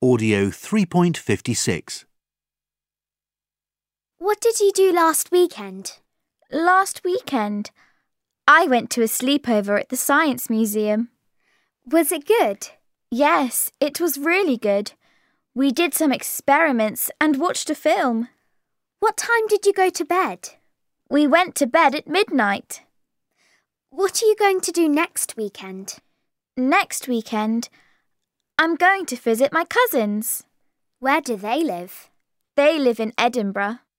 Audio 3.56. What did you do last weekend? Last weekend, I went to a sleepover at the Science Museum. Was it good? Yes, it was really good. We did some experiments and watched a film. What time did you go to bed? We went to bed at midnight. What are you going to do next weekend? Next weekend, I'm going to visit my cousins. Where do they live? They live in Edinburgh.